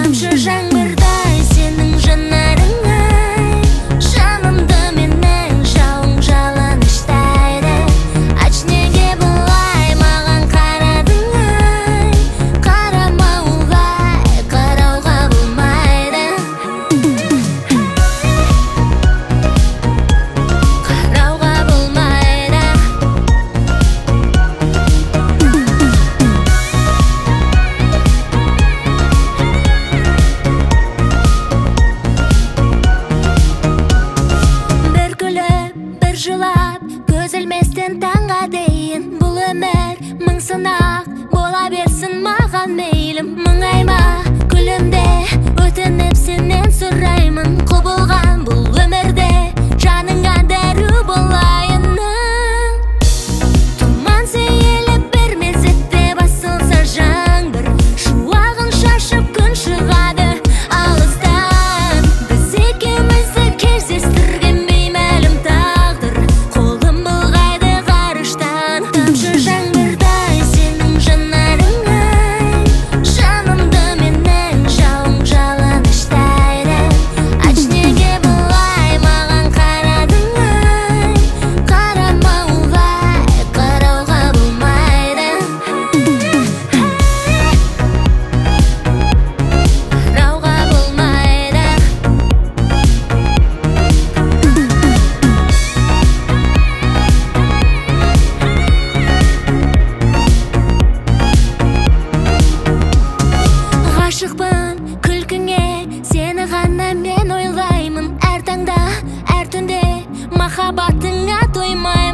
тамшы жаңбырдай сенің жанарың ай, жанымды менің жалын жалыныштайды. Ач неге бұлай маған қарадың ай, қарама олай, қарауға болмайды. Қарауға болмайды. Бір күліп, бір жылап, көз ілместен таңға дейін. Бұл өмір мың сынақ, бола берсін маған мейлім. Мұңайма, күлімде, өтініп сенен сұраймын. Құбылған бұл өмірде, жаныңа дәру болайын. Тұман сейіліп бір мезетте басылса жаңбыр, шуағын шашып күн шығады алыстан. Біз екеумізді кездестірген беймәлім тағдыр, қолым былғайды ғарыштан. Тамшы жаңбырдай сенің жанарың ай, жанымды менің жалын жалыныштайды. Ач неге бұлай маған қарадың ай, қарама олай, қарауға болмайды. Қарауға болмайды. Ғашықпын күлкіңе, сені ғана мен ойлаймын. Әр таңда, әр түнде махаббатыңа тоймай